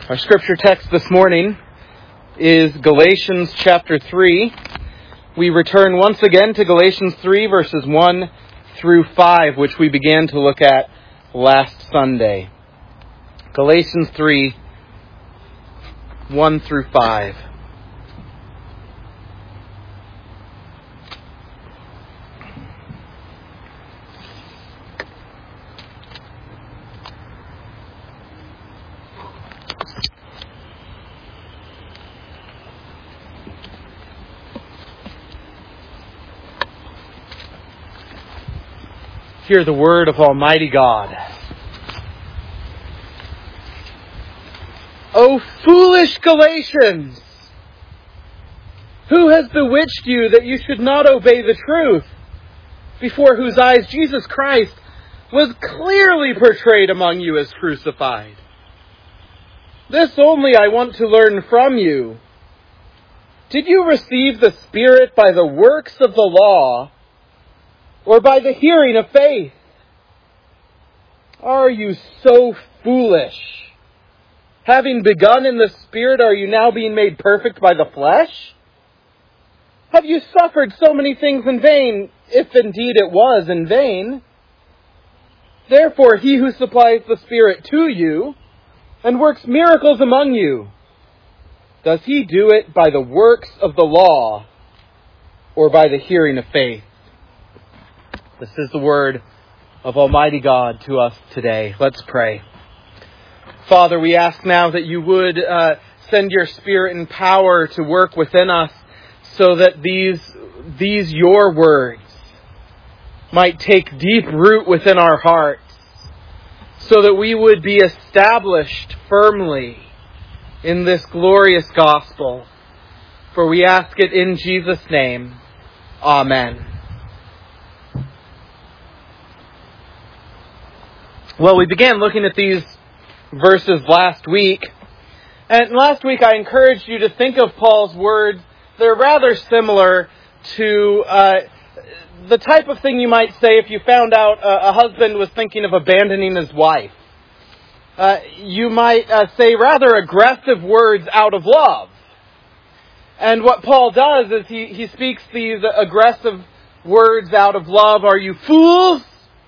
Our scripture text this morning is Galatians chapter 3. We return once again to Galatians 3 verses 1 through 5, which we began to look at last Sunday. Galatians 3, 1 through 5. Hear the word of Almighty God. O foolish Galatians! Who has bewitched you that you should not obey the truth, before whose eyes Jesus Christ was clearly portrayed among you as crucified? This only I want to learn from you. Did you receive the Spirit by the works of the law, or by the hearing of faith? Are you so foolish? Having begun in the Spirit, are you now being made perfect by the flesh? Have you suffered so many things in vain, if indeed it was in vain? Therefore, he who supplies the Spirit to you and works miracles among you, does he do it by the works of the law or by the hearing of faith? This is the word of Almighty God to us today. Let's pray. Father, we ask now that you would send your Spirit and power to work within us so that these your words might take deep root within our hearts, so that we would be established firmly in this glorious gospel. For we ask it in Jesus' name. Amen. Well, we began looking at these verses last week. And last week I encouraged you to think of Paul's words. They're rather similar to the type of thing you might say if you found out a husband was thinking of abandoning his wife. You might say rather aggressive words out of love. And what Paul does is he speaks these aggressive words out of love. Are you fools?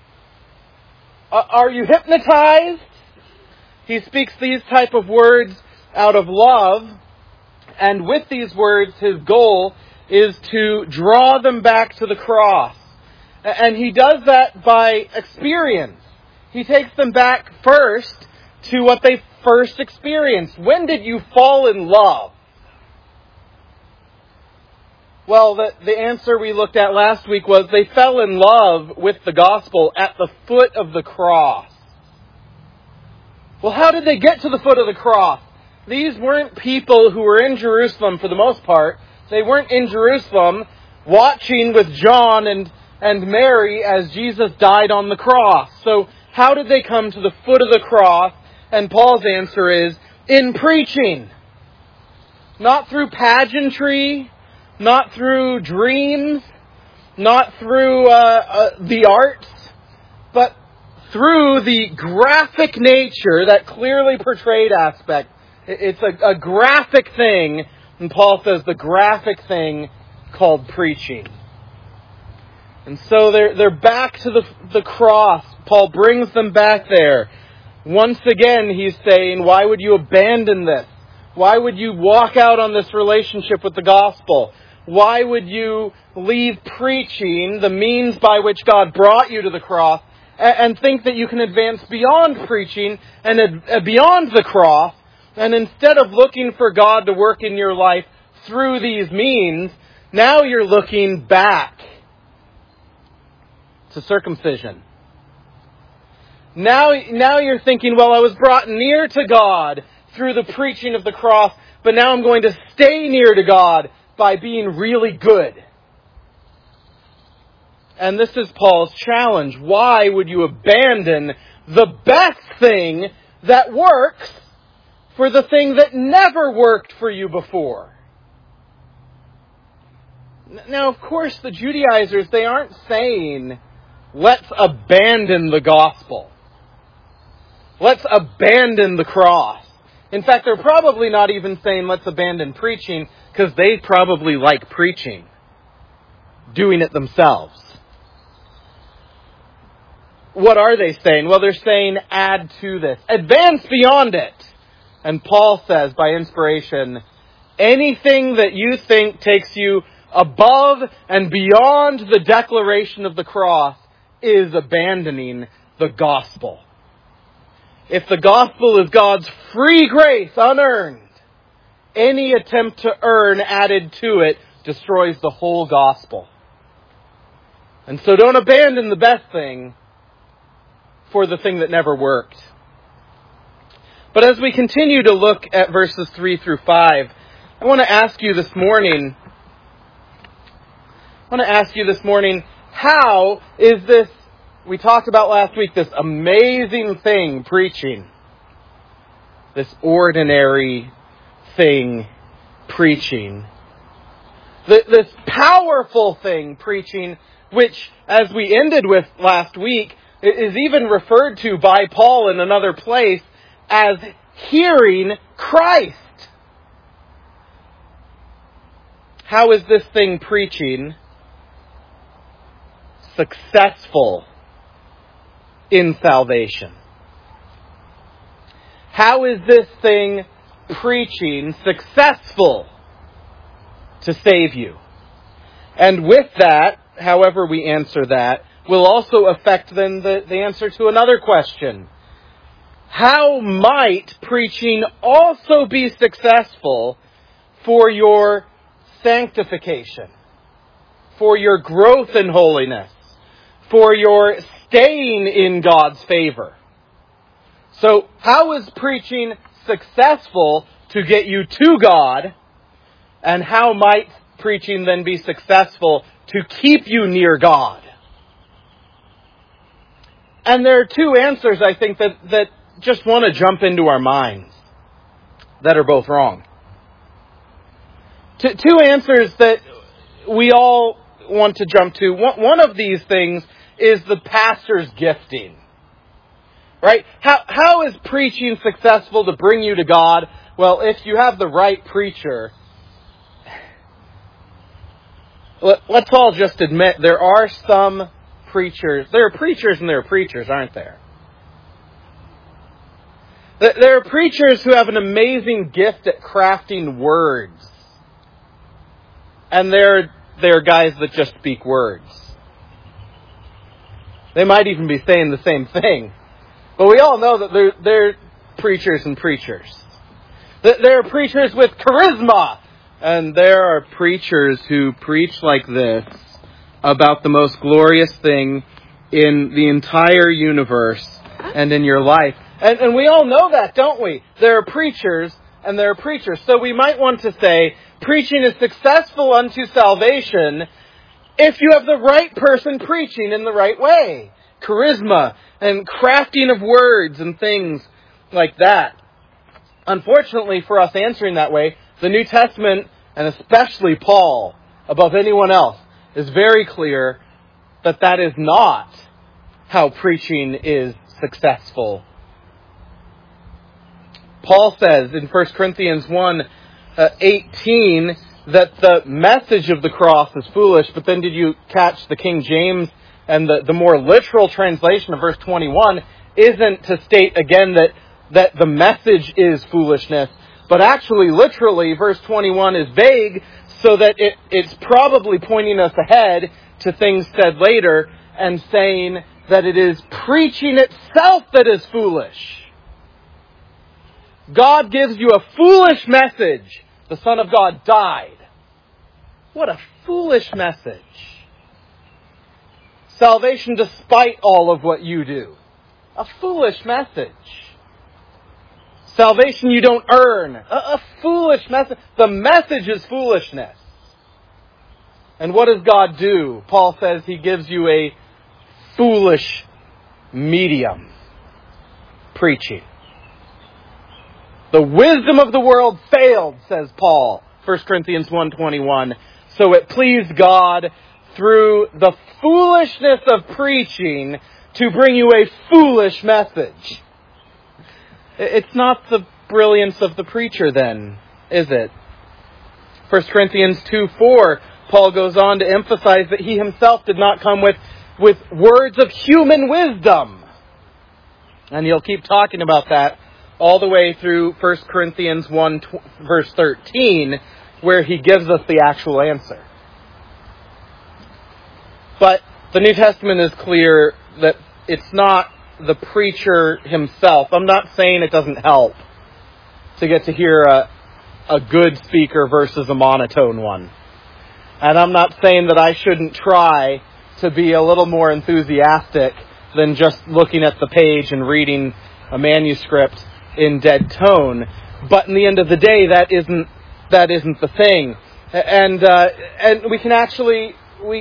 Are you hypnotized? He speaks these type of words out of love. And with these words, his goal is to draw them back to the cross. And he does that by experience. He takes them back first to what they first experienced. When did you fall in love? Well, the answer we looked at last week was they fell in love with the gospel at the foot of the cross. Well, how did they get to the foot of the cross? These weren't people who were in Jerusalem for the most part. They weren't in Jerusalem watching with John and Mary as Jesus died on the cross. So how did they come to the foot of the cross? And Paul's answer is, in preaching. Not through pageantry, not through dreams, not through the arts, but through the graphic nature, that clearly portrayed aspect. It's a graphic thing, and Paul says the graphic thing called preaching. And so they're back to the cross. Paul brings them back there. Once again, he's saying, why would you abandon this? Why would you walk out on this relationship with the gospel? Why would you leave preaching, the means by which God brought you to the cross, and think that you can advance beyond preaching and beyond the cross, and instead of looking for God to work in your life through these means, now you're looking back to circumcision. Now you're thinking, well, I was brought near to God through the preaching of the cross, but now I'm going to stay near to God by being really good. And this is Paul's challenge. Why would you abandon the best thing that works for the thing that never worked for you before? Now, of course, the Judaizers, they aren't saying, let's abandon the gospel. Let's abandon the cross. In fact, they're probably not even saying let's abandon preaching, because they probably like preaching, doing it themselves. What are they saying? Well, they're saying add to this. Advance beyond it. And Paul says, by inspiration, anything that you think takes you above and beyond the declaration of the cross is abandoning the gospel. If the gospel is God's free grace, unearned, any attempt to earn added to it destroys the whole gospel. And so don't abandon the best thing for the thing that never worked. But as we continue to look at verses 3 through 5, I want to ask you this morning, how is this, we talked about last week, this amazing thing, preaching. This ordinary thing, preaching. This powerful thing, preaching, which, as we ended with last week, is even referred to by Paul in another place as hearing Christ. How is this thing, preaching, successful in salvation? How is this thing, preaching, successful to save you? And with that, however we answer that, will also affect then the answer to another question. How might preaching also be successful for your sanctification, for your growth in holiness, for your staying in God's favor? So, how is preaching successful to get you to God? And how might preaching then be successful to keep you near God? And there are two answers, I think, that just want to jump into our minds that are both wrong. Two answers that we all want to jump to. One of these things is the pastor's gifting. Right? How is preaching successful to bring you to God? Well, if you have the right preacher, let's all just admit there are some preachers. There are preachers and there are preachers, aren't there? There are preachers who have an amazing gift at crafting words. And there are guys that just speak words. They might even be saying the same thing. But we all know that they're preachers and preachers. There are preachers with charisma. And there are preachers who preach like this about the most glorious thing in the entire universe and in your life. And we all know that, don't we? There are preachers and there are preachers. So we might want to say, preaching is successful unto salvation if you have the right person preaching in the right way. Charisma and crafting of words and things like that. Unfortunately for us answering that way, the New Testament, and especially Paul, above anyone else, is very clear that that is not how preaching is successful. Paul says in 1 Corinthians 1:18 that the message of the cross is foolish, but then did you catch the King James and the more literal translation of verse 21 isn't to state again that the message is foolishness, but actually literally verse 21 is vague so that it's probably pointing us ahead to things said later and saying that it is preaching itself that is foolish. God gives you a foolish message. The Son of God died. What a foolish message. Salvation despite all of what you do. A foolish message. Salvation you don't earn. A foolish message. The message is foolishness. And what does God do? Paul says He gives you a foolish medium. Preaching. The wisdom of the world failed, says Paul, 1 Corinthians 1:21. So it pleased God through the foolishness of preaching to bring you a foolish message. It's not the brilliance of the preacher then, is it? 1 Corinthians 2:4, Paul goes on to emphasize that he himself did not come with words of human wisdom. And he'll keep talking about that all the way through 1 Corinthians 1, verse 13, where he gives us the actual answer. But the New Testament is clear that it's not the preacher himself. I'm not saying it doesn't help to get to hear a good speaker versus a monotone one. And I'm not saying that I shouldn't try to be a little more enthusiastic than just looking at the page and reading a manuscript in dead tone. But in the end of the day, that isn't the thing. And we can actually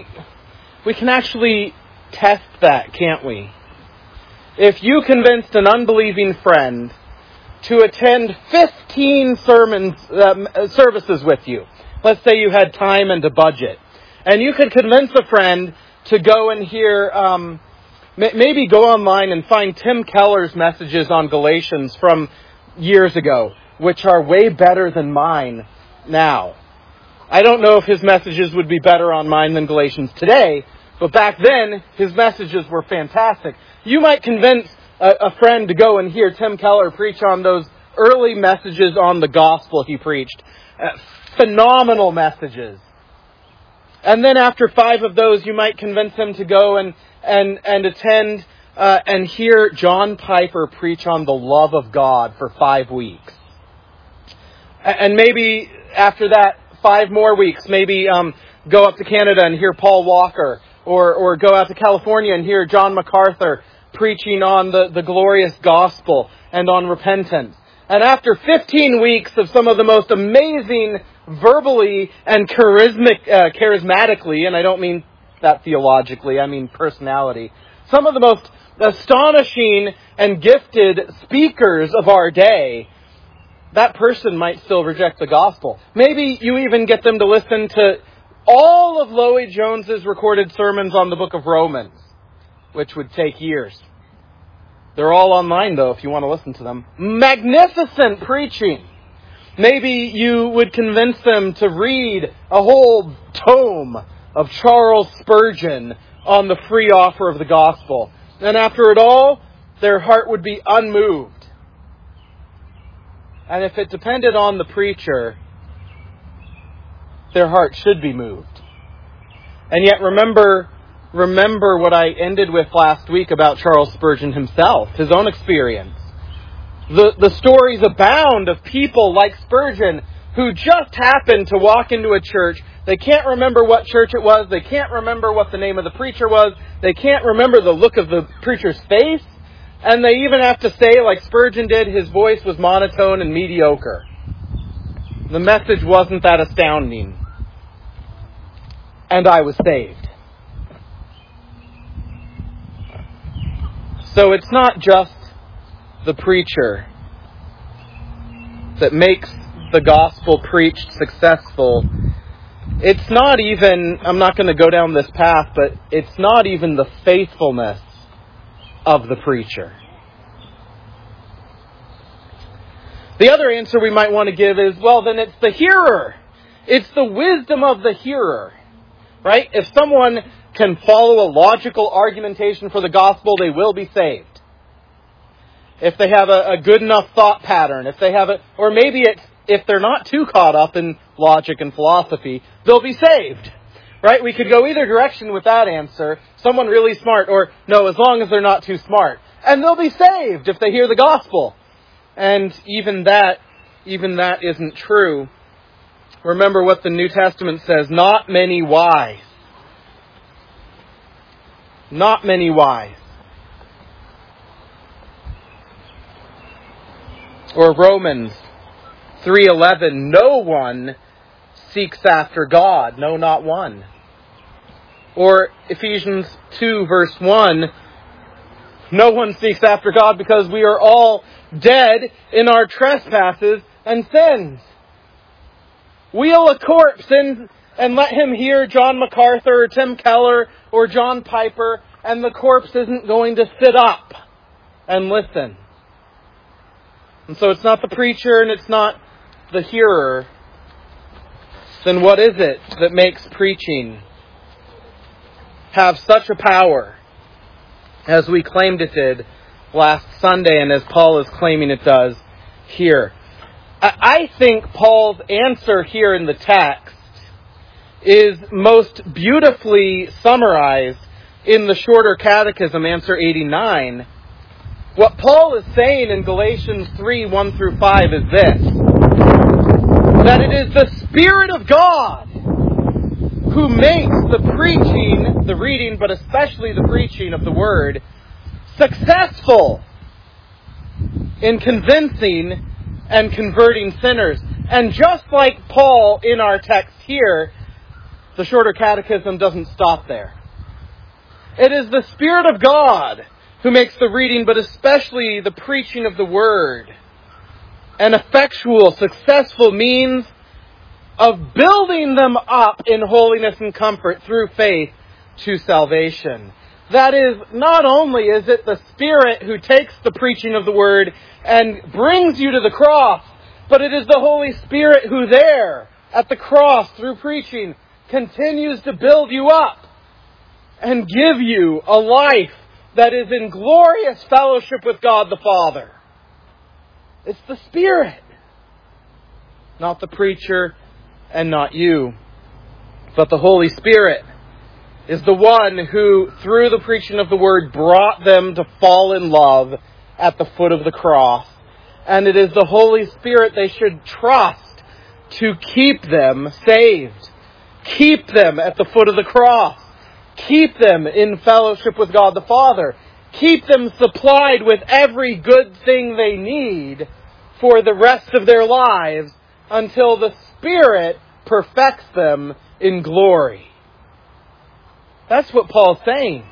test that, can't we? If you convinced an unbelieving friend to attend 15 services with you, let's say you had time and a budget, and you could convince a friend to go and hear, maybe go online and find Tim Keller's messages on Galatians from years ago, which are way better than mine now. I don't know if his messages would be better on mine than Galatians today, but back then, his messages were fantastic. You might convince a friend to go and hear Tim Keller preach on those early messages on the gospel he preached. Phenomenal messages. And then after 5 of those, you might convince him to go and attend and hear John Piper preach on the love of God for 5 weeks. And maybe after that, 5 more weeks, maybe go up to Canada and hear Paul Walker, or go out to California and hear John MacArthur preaching on the glorious gospel and on repentance. And after 15 weeks of some of the most amazing, verbally and charismatically, and I don't mean that theologically, I mean personality, some of the most astonishing and gifted speakers of our day, that person might still reject the gospel. Maybe you even get them to listen to all of Lloyd-Jones's recorded sermons on the book of Romans, which would take years. They're all online, though, if you want to listen to them. Magnificent preaching. Maybe you would convince them to read a whole tome of Charles Spurgeon on the free offer of the gospel. And after it all, their heart would be unmoved. And if it depended on the preacher, their heart should be moved. And yet remember what I ended with last week about Charles Spurgeon himself, his own experience. The stories abound of people like Spurgeon who just happened to walk into a church. They can't remember what church it was. They can't remember what the name of the preacher was. They can't remember the look of the preacher's face. And they even have to say, like Spurgeon did, his voice was monotone and mediocre. The message wasn't that astounding. And I was saved. So it's not just the preacher that makes the gospel preached successful. It's not even, I'm not going to go down this path, but it's not even the faithfulness of the preacher. The other answer we might want to give is, well, then it's the hearer. It's the wisdom of the hearer. Right? If someone can follow a logical argumentation for the gospel, they will be saved. If they have a good enough thought pattern, or maybe if they're not too caught up in logic and philosophy, they'll be saved. Right? We could go either direction with that answer. Someone really smart, or no, as long as they're not too smart. And they'll be saved if they hear the gospel. And even that isn't true. Remember what the New Testament says, not many wise. Not many wise. Or Romans 3:11, no one seeks after God, no, not one. Or Ephesians 2 verse 1, no one seeks after God because we are all dead in our trespasses and sins. Wheel a corpse in and let him hear John MacArthur or Tim Keller or John Piper, and the corpse isn't going to sit up and listen. and so it's not the preacher and it's not the hearer, then what is it that makes preaching have such a power as we claimed it did last Sunday and as Paul is claiming it does here? I think Paul's answer here in the text is most beautifully summarized in the Shorter Catechism, answer 89. What Paul is saying in Galatians 3, 1 through 5 is this: that it is the Spirit of God who makes the preaching, the reading, but especially the preaching of the Word, successful in convincing and converting sinners. And just like Paul in our text here, the Shorter Catechism doesn't stop there. It is the Spirit of God who makes the reading, but especially the preaching of the Word, an effectual, successful means of building them up in holiness and comfort through faith to salvation. That is, not only is it the Spirit who takes the preaching of the Word and brings you to the cross, but it is the Holy Spirit who there, at the cross, through preaching, continues to build you up and give you a life that is in glorious fellowship with God the Father. It's the Spirit, not the preacher and not you, but the Holy Spirit is the one who, through the preaching of the Word, brought them to fall in love at the foot of the cross. And it is the Holy Spirit they should trust to keep them saved, keep them at the foot of the cross, keep them in fellowship with God the Father, keep them supplied with every good thing they need for the rest of their lives until the Spirit perfects them in glory. That's what Paul's saying.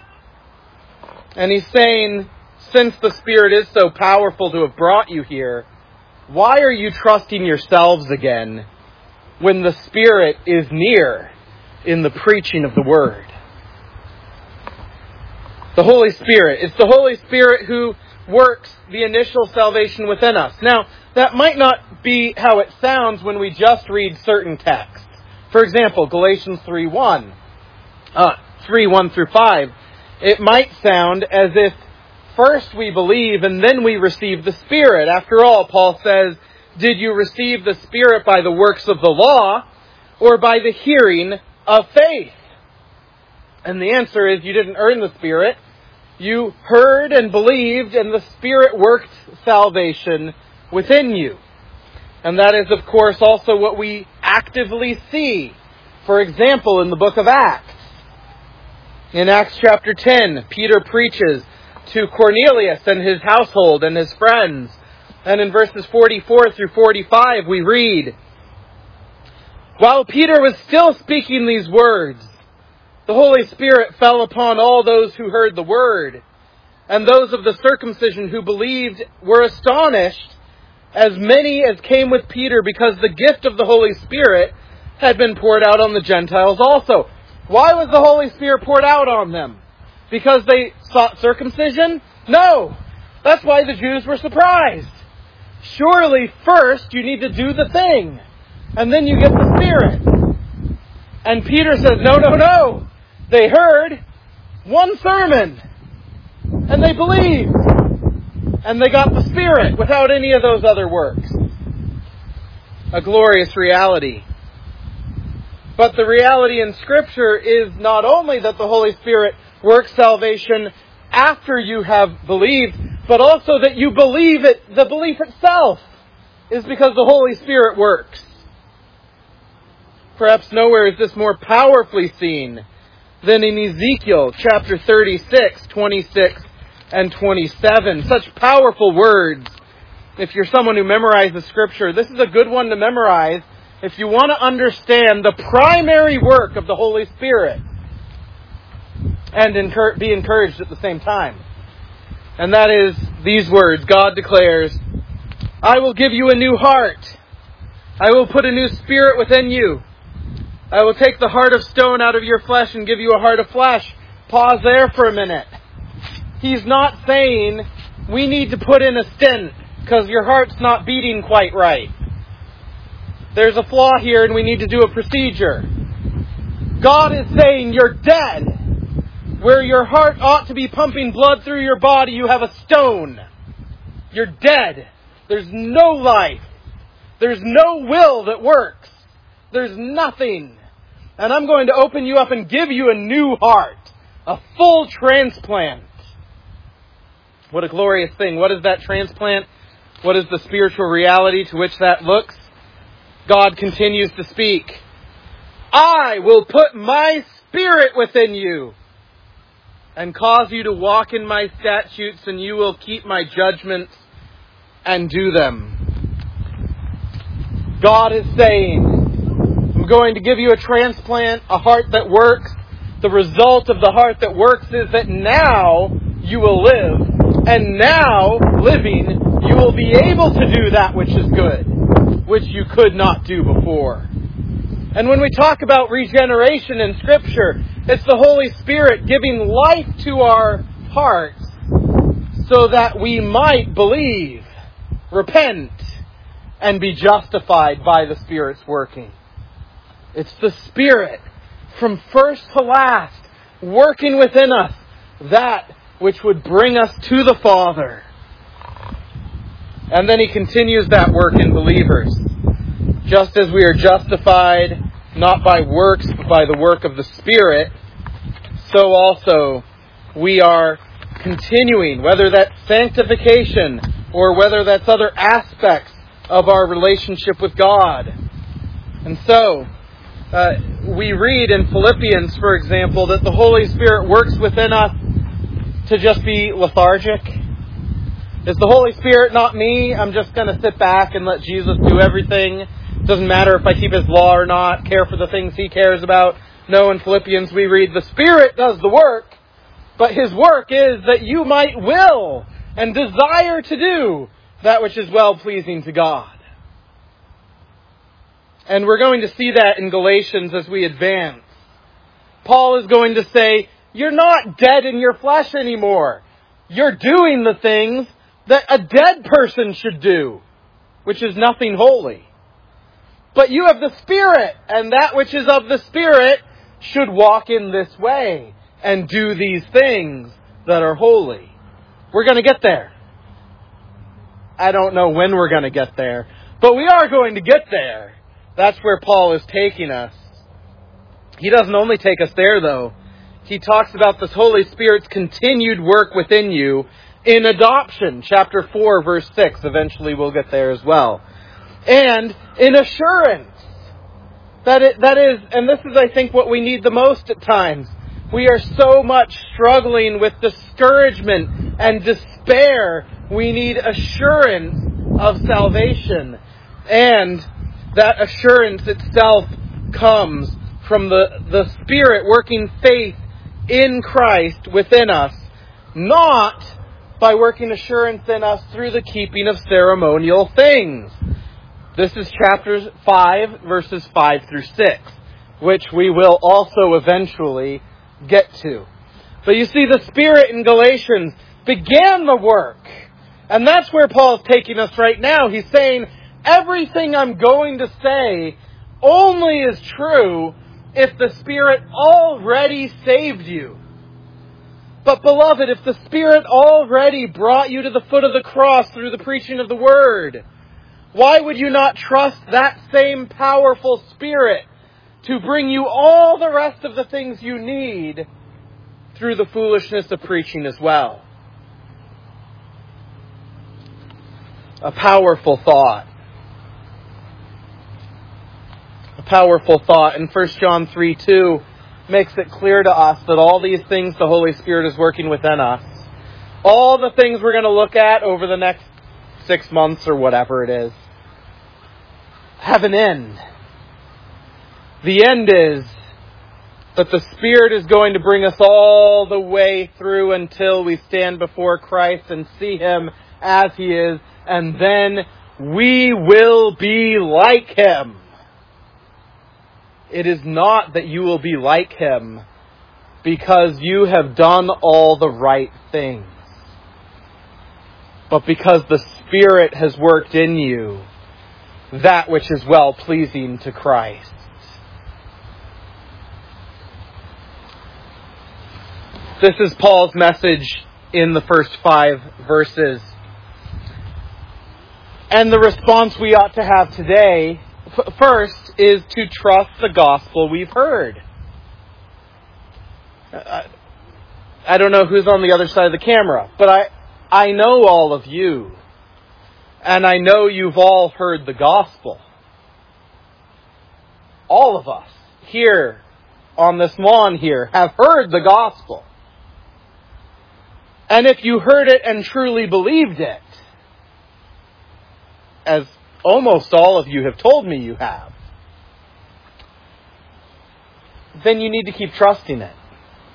And he's saying, since the Spirit is so powerful to have brought you here, why are you trusting yourselves again when the Spirit is near in the preaching of the Word? The Holy Spirit. It's the Holy Spirit who works the initial salvation within us. Now, that might not be how it sounds when we just read certain texts. For example, Galatians 3:1 through 5. It might sound as if first we believe and then we receive the Spirit. After all, Paul says, did you receive the Spirit by the works of the law or by the hearing of faith? And the answer is you didn't earn the Spirit. You heard and believed, and the Spirit worked salvation within you. And that is, of course, also what we actively see. For example, in the book of Acts. In Acts chapter 10, Peter preaches to Cornelius and his household and his friends. And in verses 44 through 45, we read, while Peter was still speaking these words, the Holy Spirit fell upon all those who heard the word, and those of the circumcision who believed were astonished, as many as came with Peter, because the gift of the Holy Spirit had been poured out on the Gentiles also. Why was the Holy Spirit poured out on them? Because they sought circumcision? No! That's why the Jews were surprised. Surely first you need to do the thing, and then you get the Spirit. And Peter says, no. They heard one sermon, and they believed, and they got the Spirit without any of those other works. A glorious reality. But the reality in Scripture is not only that the Holy Spirit works salvation after you have believed, but also that you believe it. The belief itself is because the Holy Spirit works. Perhaps nowhere is this more powerfully seen than in Ezekiel chapter 36, 26, and 27. Such powerful words. If you're someone who memorizes Scripture, this is a good one to memorize if you want to understand the primary work of the Holy Spirit and be encouraged at the same time. And that is these words. God declares, I will give you a new heart. I will put a new spirit within you. I will take the heart of stone out of your flesh and give you a heart of flesh. Pause there for a minute. He's not saying we need to put in a stent because your heart's not beating quite right. There's a flaw here and we need to do a procedure. God is saying you're dead. Where your heart ought to be pumping blood through your body, you have a stone. You're dead. There's no life. There's no will that works. There's nothing. And I'm going to open you up and give you a new heart. A full transplant. What a glorious thing. What is that transplant? What is the spiritual reality to which that looks? God continues to speak. I will put my spirit within you and cause you to walk in my statutes, and you will keep my judgments and do them. God is saying, I'm going to give you a transplant, a heart that works. The result of the heart that works is that now you will live. And now, living, you will be able to do that which is good, which you could not do before. And when we talk about regeneration in Scripture, it's the Holy Spirit giving life to our hearts so that we might believe, repent, and be justified by the Spirit's working. It's the Spirit, from first to last, working within us that which would bring us to the Father. And then He continues that work in believers. Just as we are justified not by works, but by the work of the Spirit, so also we are continuing, whether that's sanctification or whether that's other aspects of our relationship with God. And so, we read in Philippians, for example, that the Holy Spirit works within us to just be lethargic. Is the Holy Spirit not me? I'm just going to sit back and let Jesus do everything. Doesn't matter if I keep His law or not, care for the things He cares about. No, in Philippians we read, the Spirit does the work, but His work is that you might will and desire to do that which is well-pleasing to God. And we're going to see that in Galatians as we advance. Paul is going to say, you're not dead in your flesh anymore. You're doing the things that a dead person should do, which is nothing holy. But you have the Spirit, and that which is of the Spirit should walk in this way and do these things that are holy. We're going to get there. I don't know when we're going to get there, but we are going to get there. That's where Paul is taking us. He doesn't only take us there, though. He talks about this Holy Spirit's continued work within you in adoption. Chapter 4, verse 6. Eventually we'll get there as well. And in assurance. That is, and this is, I think, what we need the most at times. We are so much struggling with discouragement and despair. We need assurance of salvation. And that assurance itself comes from the Spirit working faith in Christ within us, not by working assurance in us through the keeping of ceremonial things. This is chapter 5, verses 5 through 6, which we will also eventually get to. But you see, the Spirit in Galatians began the work. And that's where Paul's taking us right now. He's saying, everything I'm going to say only is true if the Spirit already saved you. But beloved, if the Spirit already brought you to the foot of the cross through the preaching of the Word, why would you not trust that same powerful Spirit to bring you all the rest of the things you need through the foolishness of preaching as well? A powerful thought. A powerful thought. And 1 John 3:2 makes it clear to us that all these things the Holy Spirit is working within us. All the things we're going to look at over the next 6 months or whatever it is have an end. The end is that the Spirit is going to bring us all the way through until we stand before Christ and see Him as He is, and then we will be like Him. It is not that you will be like Him because you have done all the right things, but because the Spirit has worked in you that which is well-pleasing to Christ. This is Paul's message in the first 5 verses. And the response we ought to have today, first, is to trust the gospel we've heard. I don't know who's on the other side of the camera, but I know all of you. And I know you've all heard the gospel. All of us here on this lawn here have heard the gospel. And if you heard it and truly believed it, as almost all of you have told me you have, then you need to keep trusting it.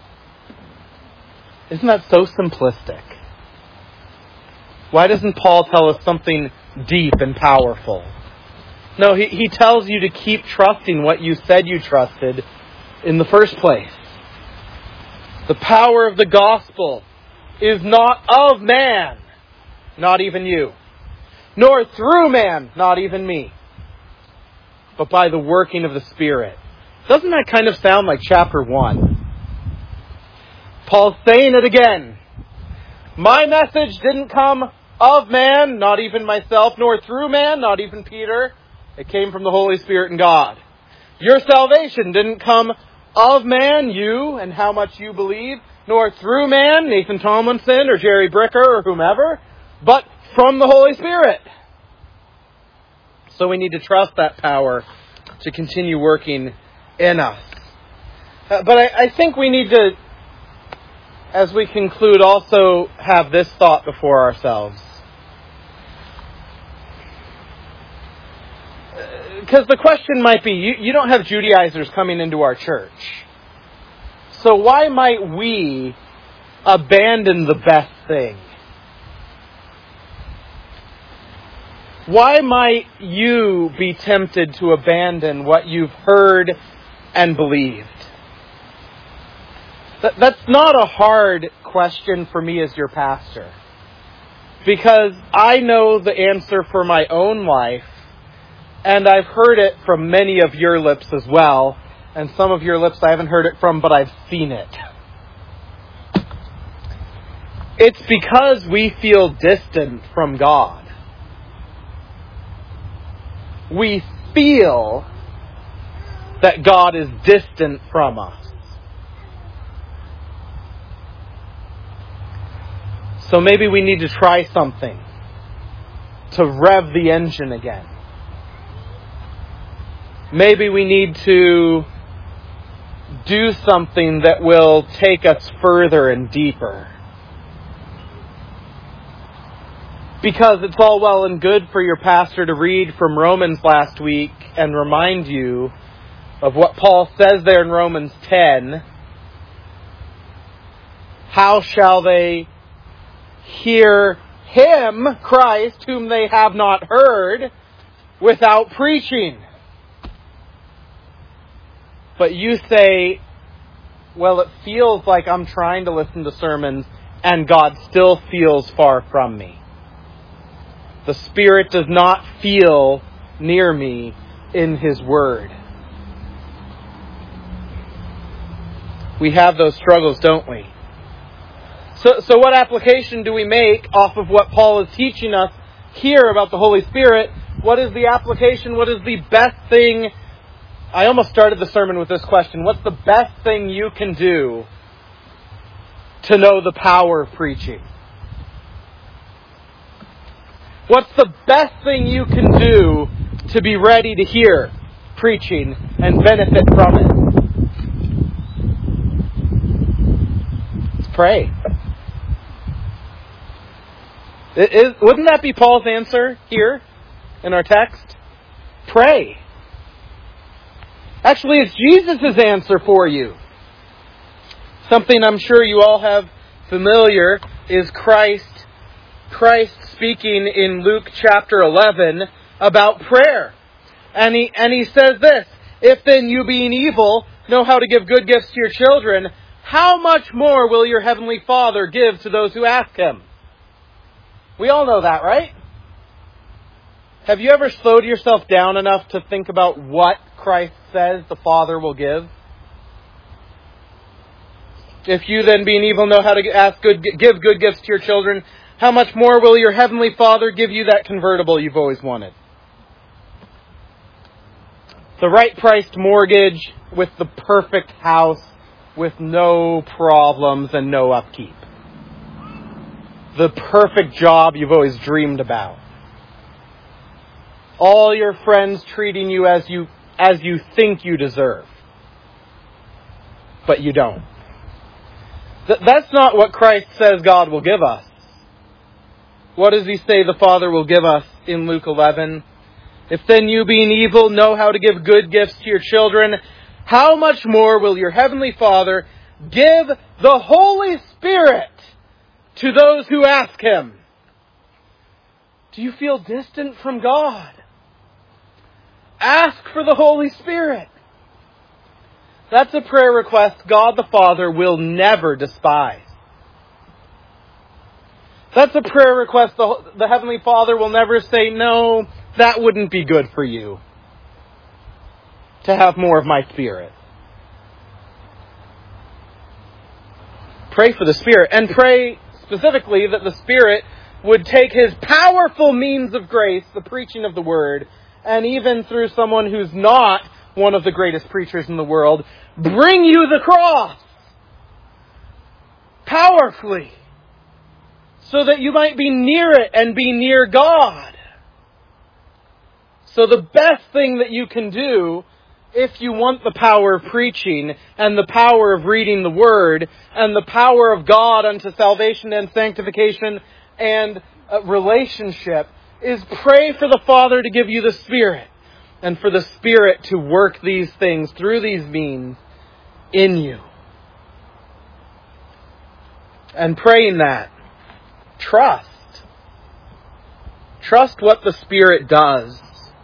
Isn't that so simplistic? Why doesn't Paul tell us something deep and powerful? No, he tells you to keep trusting what you said you trusted in the first place. The power of the gospel is not of man, not even you, nor through man, not even me, but by the working of the Spirit. Doesn't that kind of sound like chapter 1? Paul's saying it again. My message didn't come of man, not even myself, nor through man, not even Peter. It came from the Holy Spirit and God. Your salvation didn't come of man, you, and how much you believe, nor through man, Nathan Tomlinson or Jerry Bricker or whomever, but from the Holy Spirit. So we need to trust that power to continue working in us. But I think we need to, as we conclude, also have this thought before ourselves. Because the question might be, you don't have Judaizers coming into our church. So why might we abandon the best thing? Why might you be tempted to abandon what you've heard and believed? That's not a hard question for me as your pastor. Because I know the answer for my own life, and I've heard it from many of your lips as well. And some of your lips I haven't heard it from, but I've seen it. It's because we feel distant from God. We feel that God is distant from us. So maybe we need to try something to rev the engine again. Maybe we need to do something that will take us further and deeper. Because it's all well and good for your pastor to read from Romans last week and remind you of what Paul says there in Romans 10. How shall they hear him, Christ, whom they have not heard, without preaching? But you say, well, it feels like I'm trying to listen to sermons and God still feels far from me. The Spirit does not feel near me in His Word. We have those struggles, don't we? So what application do we make off of what Paul is teaching us here about the Holy Spirit? What is the application? What is the best thing? I almost started the sermon with this question. What's the best thing you can do to know the power of preaching? What's the best thing you can do to be ready to hear preaching and benefit from it? Let's pray. Wouldn't that be Paul's answer here in our text? Pray. Actually, it's Jesus' answer for you. Something I'm sure you all have familiar is Christ speaking in Luke chapter 11 about prayer. And he says this, if then you being evil know how to give good gifts to your children, how much more will your heavenly Father give to those who ask Him? We all know that, right? Have you ever slowed yourself down enough to think about what Christ says the Father will give? If you then, being evil, know how to give good gifts to your children, how much more will your Heavenly Father give you that convertible you've always wanted? The right-priced mortgage with the perfect house with no problems and no upkeep. The perfect job you've always dreamed about. All your friends treating you as you think you deserve. But you don't. That's not what Christ says God will give us. What does He say the Father will give us in Luke 11? If then you, being evil, know how to give good gifts to your children, how much more will your Heavenly Father give the Holy Spirit to those who ask Him? Do you feel distant from God? Ask for the Holy Spirit. That's a prayer request God the Father will never despise. That's a prayer request the Heavenly Father will never say, no, that wouldn't be good for you to have more of my Spirit. Pray for the Spirit, and pray specifically that the Spirit would take His powerful means of grace, the preaching of the Word, and even through someone who's not one of the greatest preachers in the world, bring you the cross powerfully, so that you might be near it and be near God. So the best thing that you can do, if you want the power of preaching and the power of reading the Word and the power of God unto salvation and sanctification and relationship, is pray for the Father to give you the Spirit, and for the Spirit to work these things through these means in you. And praying that, trust what the Spirit does.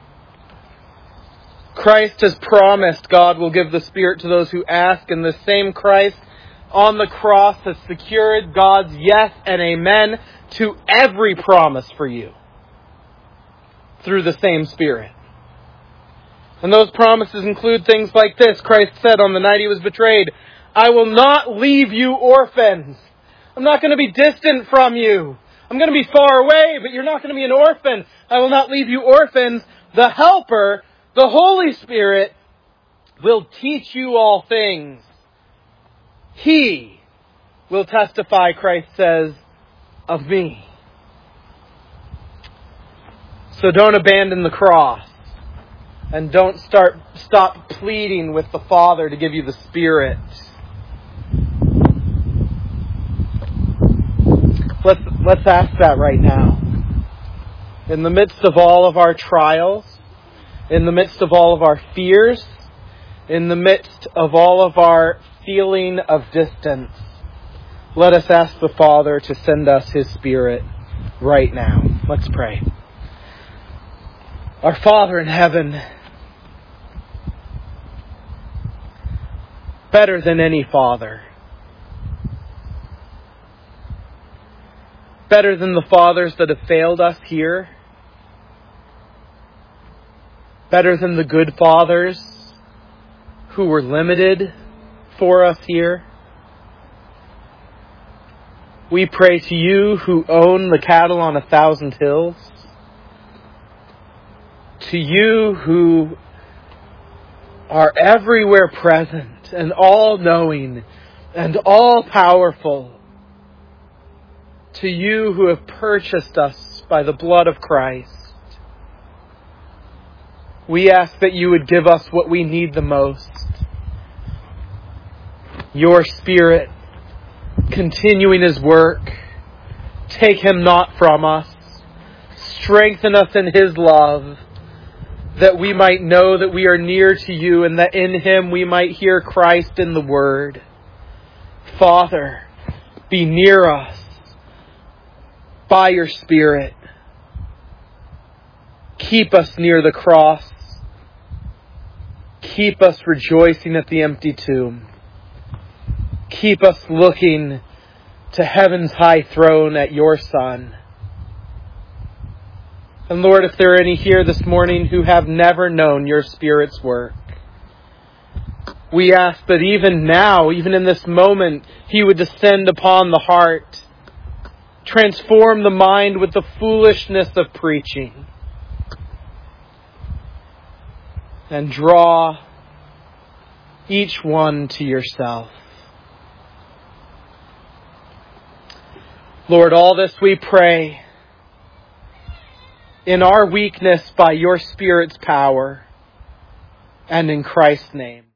Christ has promised God will give the Spirit to those who ask, and the same Christ on the cross has secured God's yes and amen to every promise for you through the same Spirit. And those promises include things like this. Christ said on the night He was betrayed, I will not leave you orphans. I'm not going to be distant from you. I'm going to be far away, but you're not going to be an orphan. I will not leave you orphans. The Helper, the Holy Spirit, will teach you all things. He will testify, Christ says, of me. So don't abandon the cross. And don't stop pleading with the Father to give you the Spirit. Let's ask that right now. In the midst of all of our trials, in the midst of all of our fears, in the midst of all of our feeling of distance, let us ask the Father to send us His Spirit right now. Let's pray. Our Father in heaven, better than any father, better than the fathers that have failed us here, better than the good fathers who were limited for us here. We pray to You who own the cattle on 1,000 hills, to You who are everywhere present and all-knowing and all-powerful, to You who have purchased us by the blood of Christ. We ask that You would give us what we need the most. Your Spirit, continuing His work. Take Him not from us. Strengthen us in His love, that we might know that we are near to You, and that in Him we might hear Christ in the Word. Father, be near us by Your Spirit. Keep us near the cross. Keep us rejoicing at the empty tomb. Keep us looking to heaven's high throne at Your Son. And Lord, if there are any here this morning who have never known your Spirit's work, we ask that even now, even in this moment, He would descend upon the heart, transform the mind with the foolishness of preaching, and draw each one to yourself. Lord, all this we pray in our weakness by your Spirit's power and in Christ's name.